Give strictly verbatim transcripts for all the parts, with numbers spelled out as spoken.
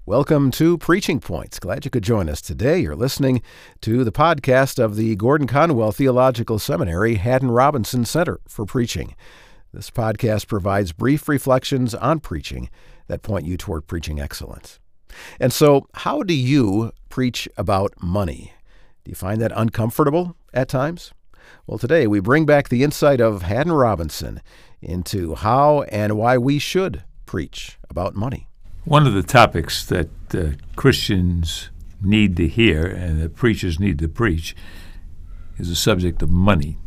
Welcome to Preaching Points. Glad you could join us today. You're listening to the podcast of the Gordon Conwell Theological Seminary Haddon Robinson Center for Preaching. This podcast provides brief reflections on preaching that point you toward preaching excellence. And so, how do you preach about money? Do you find that uncomfortable at times? Well, today we bring back the insight of Haddon Robinson into how and why we should preach about money. One of the topics that uh, Christians need to hear and that preachers need to preach is the subject of money.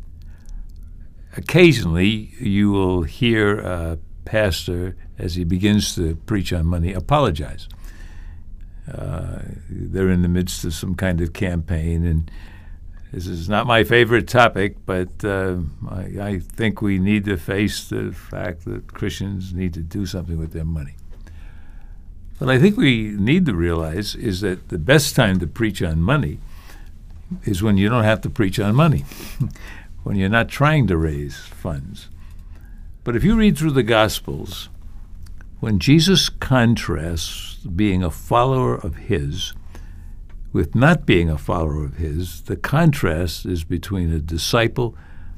Occasionally, you will hear a pastor, as he begins to preach on money, apologize. Uh, they're in the midst of some kind of campaign, and this is not my favorite topic, but uh, I, I think we need to face the fact that Christians need to do something with their money. What I think we need to realize is that the best time to preach on money is when you don't have to preach on money, when you're not trying to raise funds. But if you read through the Gospels, when Jesus contrasts being a follower of his with not being a follower of his, the contrast is between a disciple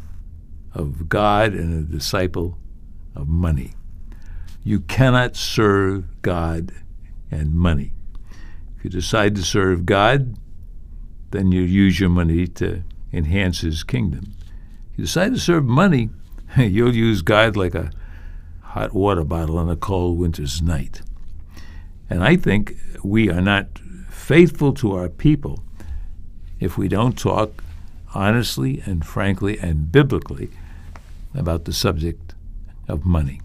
of God and a disciple of money. You cannot serve God and money. If you decide to serve God, then you use your money to enhance his kingdom. If you decide to serve money, you'll use God like a hot water bottle on a cold winter's night. And I think we are not faithful to our people if we don't talk honestly and frankly and biblically about the subject of money.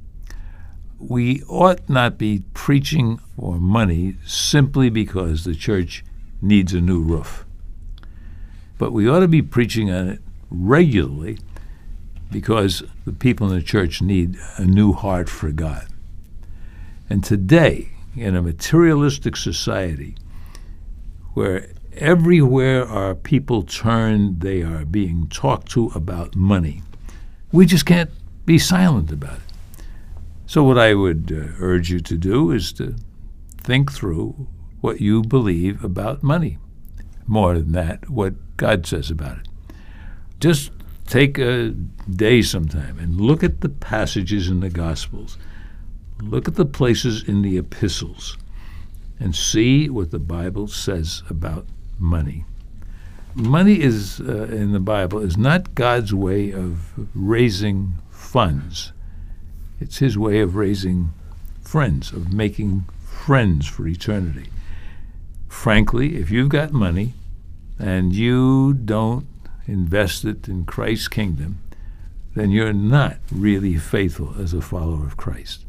We ought not be preaching for money simply because the church needs a new roof. But we ought to be preaching on it regularly because the people in the church need a new heart for God. And today, in a materialistic society where everywhere our people turn, they are being talked to about money, we just can't be silent about it. So what I would uh, urge you to do is to think through what you believe about money. More than that, what God says about it. Just take a day sometime and look at the passages in the Gospels. Look at the places in the epistles and see what the Bible says about money. Money is, uh, in the Bible, is not God's way of raising funds. It's his way of raising friends, of making friends for eternity. Frankly, if you've got money and you don't invest it in Christ's kingdom, then you're not really faithful as a follower of Christ.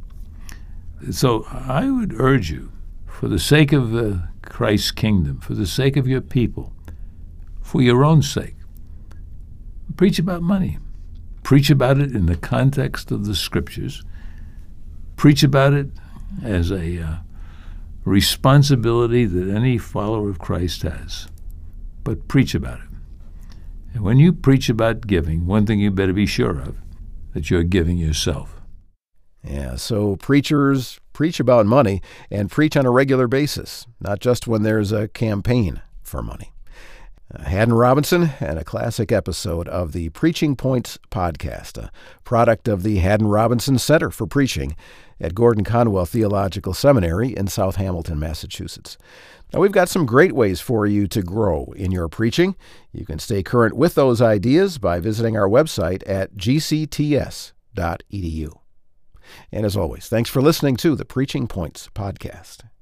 So I would urge you, for the sake of uh, Christ's kingdom, for the sake of your people, for your own sake, preach about money. Preach about it in the context of the Scriptures. Preach about it as a uh, responsibility that any follower of Christ has. But preach about it. And when you preach about giving, one thing you better be sure of, that you're giving yourself. Yeah, so preachers preach about money and preach on a regular basis, not just when there's a campaign for money. Uh, Haddon Robinson and a classic episode of the Preaching Points podcast, a product of the Haddon Robinson Center for Preaching at Gordon Conwell Theological Seminary in South Hamilton, Massachusetts. Now, we've got some great ways for you to grow in your preaching. You can stay current with those ideas by visiting our website at g c t s dot e d u. And as always, thanks for listening to the Preaching Points podcast.